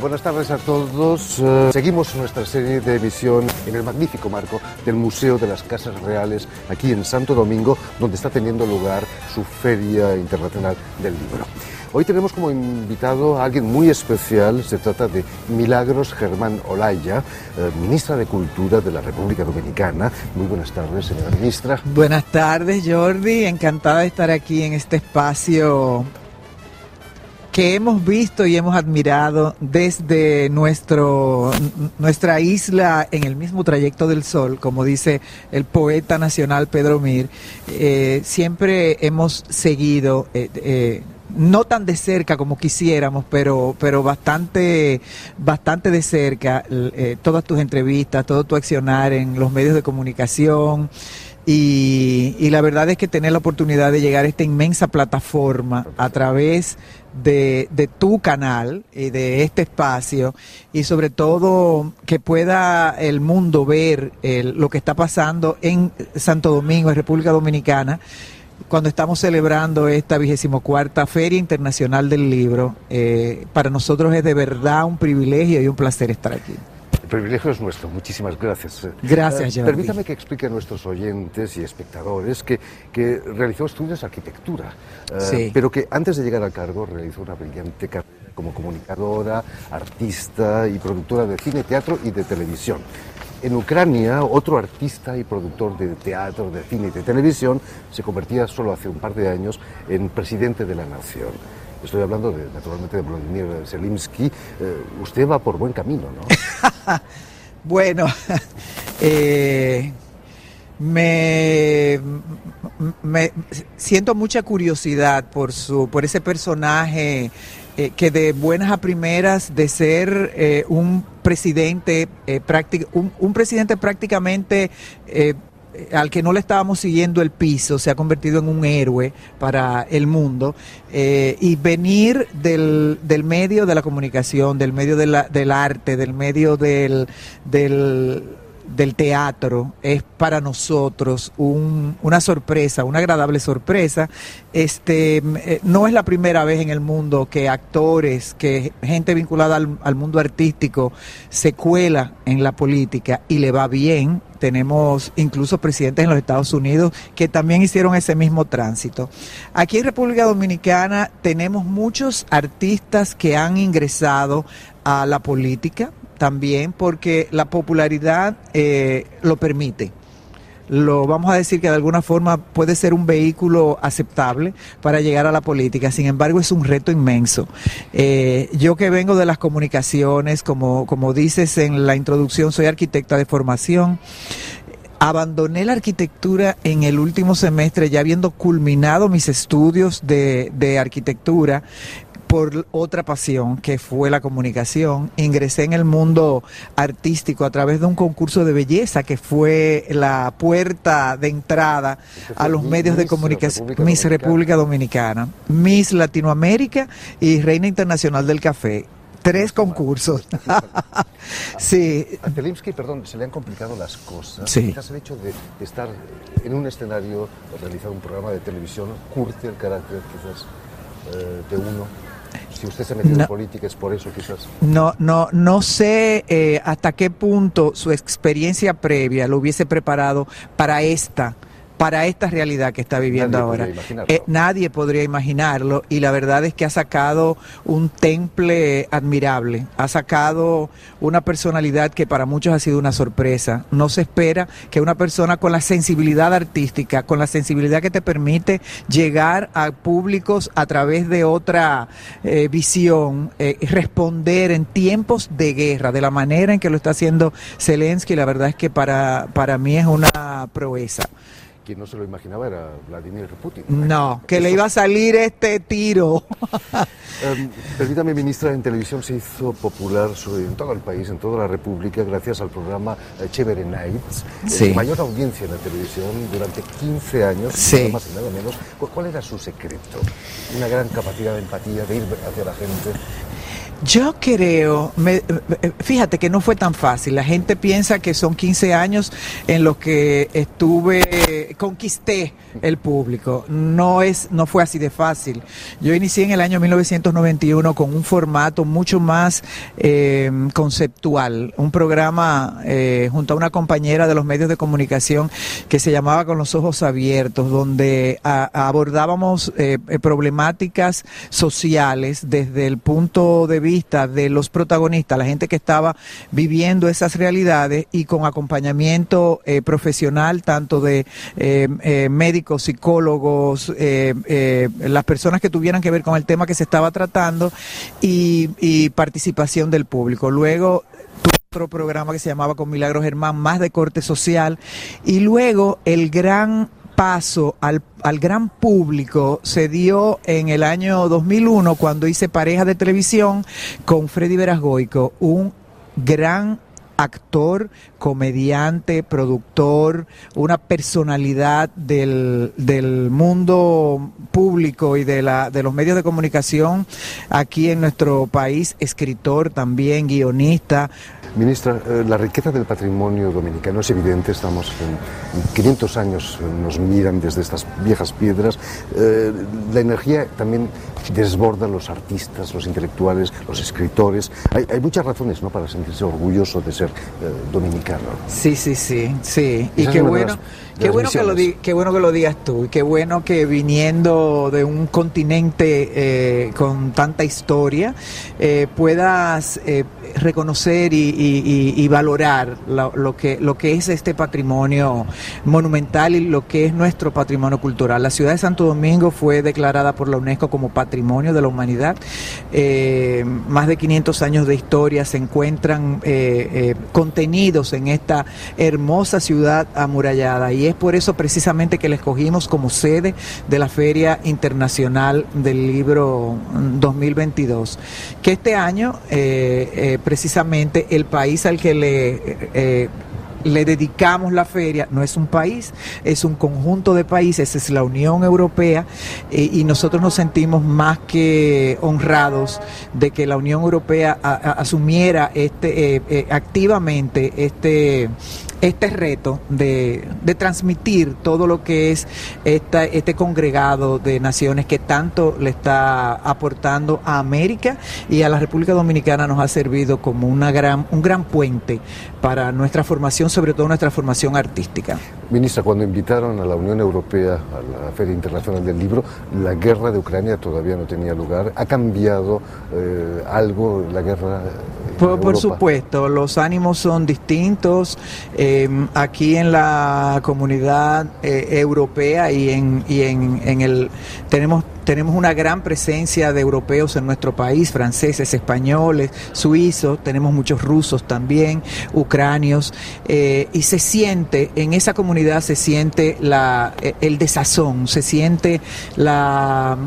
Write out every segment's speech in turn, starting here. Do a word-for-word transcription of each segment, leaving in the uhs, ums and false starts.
buenas tardes a todos. Uh, seguimos nuestra serie de emisión en el magnífico marco del Museo de las Casas Reales, aquí en Santo Domingo, donde está teniendo lugar su Feria Internacional del Libro. Hoy tenemos como invitado a alguien muy especial. Se trata de Milagros Germán Olaya, eh, ministra de Cultura de la República Dominicana. Muy buenas tardes, señora ministra. Buenas tardes, Jordi. Encantada de estar aquí en este espacio que hemos visto y hemos admirado desde nuestro, nuestra isla en el mismo trayecto del sol, como dice el poeta nacional Pedro Mir. Eh, siempre hemos seguido, eh, eh, no tan de cerca como quisiéramos, pero, pero bastante, bastante de cerca, eh, todas tus entrevistas, todo tu accionar en los medios de comunicación. Y, y la verdad es que tener la oportunidad de llegar a esta inmensa plataforma a través de, de tu canal y de este espacio, y sobre todo que pueda el mundo ver el, lo que está pasando en Santo Domingo, en República Dominicana, cuando estamos celebrando esta vigésimo cuarta Feria Internacional del Libro. Eh, para nosotros es de verdad un privilegio y un placer estar aquí. El privilegio es nuestro, muchísimas gracias. Gracias, Jordi. Eh, permítame que explique a nuestros oyentes y espectadores que, que realizó estudios de arquitectura, eh, sí. pero que antes de llegar al cargo realizó una brillante carrera como comunicadora, artista y productora de cine, teatro y de televisión. En Ucrania, otro artista y productor de teatro, de cine y de televisión se convertía solo hace un par de años en presidente de la nación. Estoy hablando, de, naturalmente, de Volodymyr Zelensky. Eh, usted va por buen camino, ¿no? Bueno, eh, me, me siento mucha curiosidad por su, por ese personaje eh, que de buenas a primeras de ser eh, un presidente, eh, práctic, un, un presidente prácticamente eh, al que no le estábamos siguiendo el piso, se ha convertido en un héroe para el mundo, eh, y venir del, del medio de la comunicación, del medio de la, del arte, del medio del, del, del teatro, es para nosotros un, una sorpresa, una agradable sorpresa. Este, eh, no es la primera vez en el mundo que actores, que gente vinculada al, al mundo artístico se cuela en la política y le va bien. Tenemos incluso presidentes en los Estados Unidos que también hicieron ese mismo tránsito. Aquí en República Dominicana tenemos muchos artistas que han ingresado a la política también porque la popularidad eh, lo permite. Lo vamos a decir que de alguna forma puede ser un vehículo aceptable para llegar a la política. Sin embargo, es un reto inmenso. Eh, yo que vengo de las comunicaciones, como, como dices en la introducción, soy arquitecta de formación. Abandoné la arquitectura en el último semestre, ya habiendo culminado mis estudios de, de arquitectura, por otra pasión que fue la comunicación. Ingresé en el mundo artístico a través de un concurso de belleza que fue la puerta de entrada a los medios de comunicación. Miss República Dominicana, Miss Latinoamérica y Reina Internacional del Café. Tres concursos. Sí. A Zelensky, perdón, se le han complicado las cosas. Sí. Quizás el hecho de, de estar en un escenario, de realizar un programa de televisión, curte el carácter quizás eh, de uno. Si usted se metió no, en política es por eso quizás. No, no, no sé eh, hasta qué punto su experiencia previa lo hubiese preparado para esta, para esta realidad que está viviendo nadie ahora. Podría imaginarlo. Eh, nadie podría imaginarlo, y la verdad es que ha sacado un temple admirable, ha sacado una personalidad que para muchos ha sido una sorpresa. No se espera que una persona con la sensibilidad artística, con la sensibilidad que te permite llegar a públicos a través de otra eh, visión, eh, responder en tiempos de guerra, de la manera en que lo está haciendo Zelensky, la verdad es que para, para mí es una proeza. Quien no se lo imaginaba era Vladimir Putin. No, que le iba a salir este tiro. um, permítame, ministra, en televisión se hizo popular en todo el país, en toda la República, gracias al programa Chévere Nights. Sí. Eh, mayor audiencia en la televisión durante quince años, sí. nada más y nada menos. ¿Cuál era su secreto? Una gran capacidad de empatía, de ir hacia la gente. Yo creo, me, fíjate que no fue tan fácil. La gente piensa que son quince años en los que estuve, conquisté el público. No es, no fue así de fácil. Yo inicié en el año mil novecientos noventa y uno con un formato mucho más eh, conceptual, un programa eh, junto a una compañera de los medios de comunicación que se llamaba Con los Ojos Abiertos, donde a, a abordábamos eh, problemáticas sociales desde el punto de vista de los protagonistas, la gente que estaba viviendo esas realidades, y con acompañamiento eh, profesional tanto de eh, eh, médicos, psicólogos, eh, eh, las personas que tuvieran que ver con el tema que se estaba tratando, y, y participación del público. Luego otro programa que se llamaba Con Milagros Germán, más de corte social, y luego el gran paso al, al gran público se dio en el año dos mil uno, cuando hice Pareja de Televisión con Freddy Verasgoico, un gran actor, comediante, productor, una personalidad del, del mundo público y de, la, de los medios de comunicación aquí en nuestro país, escritor también, guionista. Ministra, eh, la riqueza del patrimonio dominicano es evidente, estamos en, en quinientos años, nos miran desde estas viejas piedras. Eh, la energía también desborda los artistas, los intelectuales, los escritores. Hay, hay muchas razones, ¿no?, para sentirse orgulloso de ser eh, dominicano. Sí, sí, sí, sí. Y qué bueno, qué bueno que lo di, qué bueno que lo digas tú, y qué bueno que viniendo de un continente eh, con tanta historia eh, puedas eh, reconocer y, y, y, y valorar lo, lo que lo que es este patrimonio monumental y lo que es nuestro patrimonio cultural. La ciudad de Santo Domingo fue declarada por la UNESCO como Patrimonio de la Humanidad. Eh, más de quinientos años de historia se encuentran eh, eh, contenidos en esta hermosa ciudad amurallada, y es por eso precisamente que la escogimos como sede de la Feria Internacional del Libro dos mil veintidós, que este año eh, eh, precisamente el país al que le eh, le dedicamos la feria no es un país, es un conjunto de países, es la Unión Europea, eh, y nosotros nos sentimos más que honrados de que la Unión Europea a, a, asumiera este eh, eh, activamente este este reto de, de transmitir todo lo que es esta, este congregado de naciones que tanto le está aportando a América, y a la República Dominicana nos ha servido como una gran, un gran puente para nuestra formación, sobre todo nuestra formación artística. Ministra, cuando invitaron a la Unión Europea a la Feria Internacional del Libro, la guerra de Ucrania todavía no tenía lugar. ¿Ha cambiado eh, algo la guerra en por, Europa? Por supuesto, los ánimos son distintos. Eh, aquí en la comunidad eh, europea y en, y en, en el tenemos Tenemos una gran presencia de europeos en nuestro país, franceses, españoles, suizos, tenemos muchos rusos también, ucranios, eh, y se siente, en esa comunidad se siente la, el desazón, se siente la...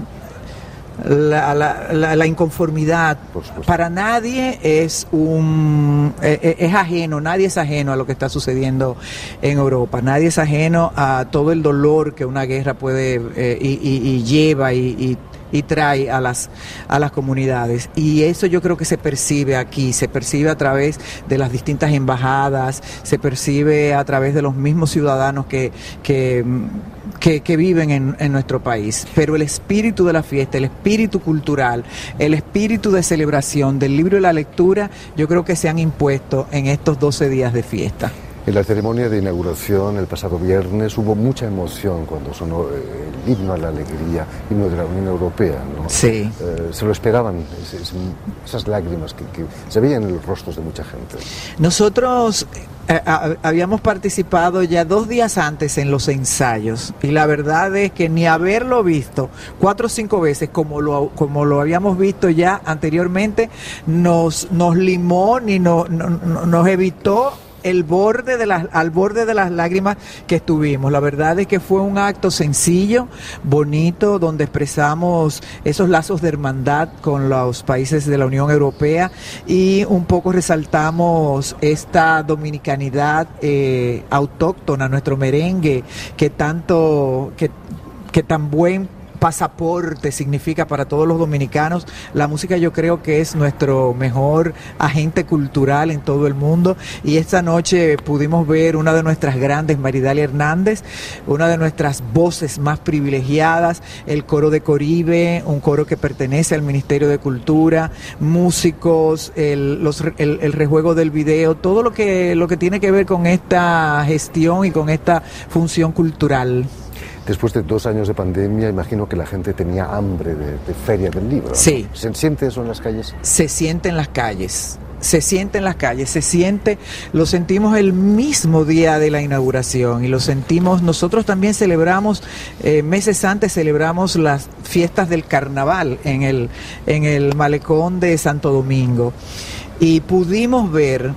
La, la, la, la inconformidad. Para nadie es un es, es ajeno, nadie es ajeno a lo que está sucediendo en Europa, nadie es ajeno a todo el dolor que una guerra puede eh, y, y, y lleva y, y y trae a las a las comunidades, y eso yo creo que se percibe aquí, se percibe a través de las distintas embajadas, se percibe a través de los mismos ciudadanos que que que, que viven en, en nuestro país. Pero el espíritu de la fiesta, el espíritu cultural, el espíritu de celebración del libro y la lectura, yo creo que se han impuesto en estos doce días de fiesta. En la ceremonia de inauguración el pasado viernes hubo mucha emoción cuando sonó el himno a la alegría, himno de la Unión Europea, ¿no? Sí. Eh, se lo esperaban, es, es, esas lágrimas que, que se veían en los rostros de mucha gente. Nosotros eh, a, habíamos participado ya dos días antes en los ensayos, y la verdad es que ni haberlo visto cuatro o cinco veces como lo, como lo habíamos visto ya anteriormente nos, nos limó ni no, no, no, nos evitó el borde de las, al borde de las lágrimas que estuvimos. La verdad es que fue un acto sencillo, bonito, donde expresamos esos lazos de hermandad con los países de la Unión Europea, y un poco resaltamos esta dominicanidad eh, autóctona, nuestro merengue, que tanto, que, que tan buen pasaporte significa para todos los dominicanos. La música yo creo que es nuestro mejor agente cultural en todo el mundo, y esta noche pudimos ver una de nuestras grandes, Maridalia Hernández, una de nuestras voces más privilegiadas, el coro de Coribe, un coro que pertenece al Ministerio de Cultura, músicos, el, los, el, el rejuego del video, todo lo que, lo que tiene que ver con esta gestión y con esta función cultural. Después de dos años de pandemia, imagino que la gente tenía hambre de, de Feria del Libro, ¿no? Sí. ¿Se siente eso en las calles? Se siente en las calles. Se siente en las calles, se siente, lo sentimos el mismo día de la inauguración y lo sentimos, nosotros también celebramos, eh, meses antes celebramos las fiestas del carnaval en el, en el malecón de Santo Domingo, y pudimos ver,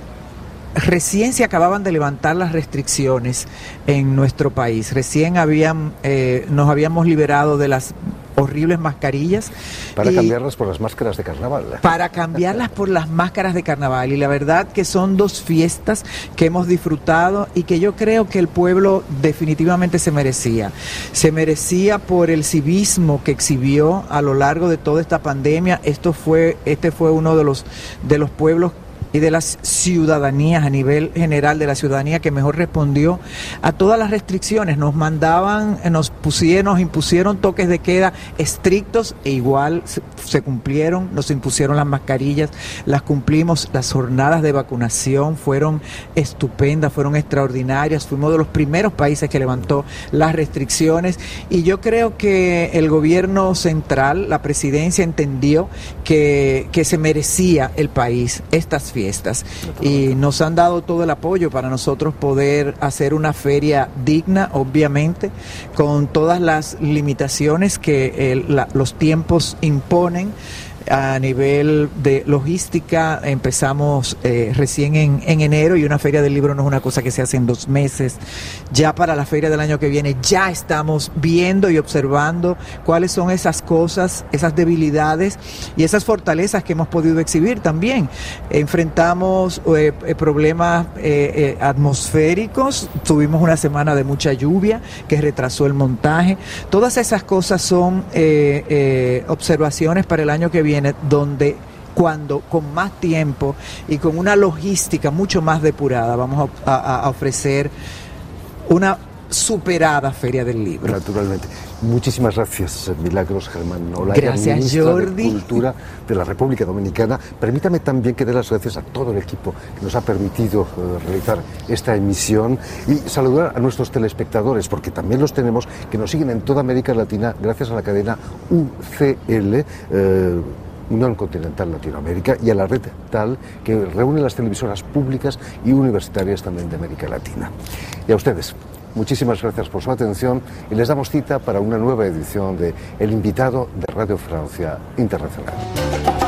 recién se acababan de levantar las restricciones en nuestro país, recién habían, eh, nos habíamos liberado de las horribles mascarillas. Para cambiarlas por las máscaras de carnaval. Para cambiarlas por las máscaras de carnaval. Y la verdad que son dos fiestas que hemos disfrutado y que yo creo que el pueblo definitivamente se merecía. Se merecía por el civismo que exhibió a lo largo de toda esta pandemia. Esto fue, este fue uno de los, de los pueblos y de las ciudadanías, a nivel general de la ciudadanía, que mejor respondió a todas las restricciones. Nos mandaban, nos pusieron, nos impusieron toques de queda estrictos e igual se, se cumplieron, nos impusieron las mascarillas, las cumplimos, las jornadas de vacunación fueron estupendas, fueron extraordinarias, fuimos de los primeros países que levantó las restricciones, y yo creo que el gobierno central, la presidencia, entendió que, que se merecía el país estas fiestas. Fiestas y nos han dado todo el apoyo para nosotros poder hacer una feria digna, obviamente, con todas las limitaciones que el, la, los tiempos imponen. A nivel de logística, empezamos eh, recién en, en enero, y una feria del libro no es una cosa que se hace en dos meses. Ya para la feria del año que viene ya estamos viendo y observando cuáles son esas cosas, esas debilidades y esas fortalezas que hemos podido exhibir también. Enfrentamos eh, problemas eh, eh, atmosféricos, tuvimos una semana de mucha lluvia que retrasó el montaje. Todas esas cosas son eh, eh, observaciones para el año que viene, donde cuando con más tiempo y con una logística mucho más depurada vamos a, a, a ofrecer una superada Feria del Libro. Naturalmente. Muchísimas gracias, Milagros Germán Olaya, gracias, ministra Jordi. de Cultura de la República Dominicana. Permítame también que dé las gracias a todo el equipo que nos ha permitido uh, realizar esta emisión, y saludar a nuestros telespectadores, porque también los tenemos, que nos siguen en toda América Latina gracias a la cadena U C L, uh, Unión Continental Latinoamérica, y a la red TAL, que reúne las televisoras públicas y universitarias también de América Latina. Y a ustedes, muchísimas gracias por su atención, y les damos cita para una nueva edición de El Invitado de Radio Francia Internacional.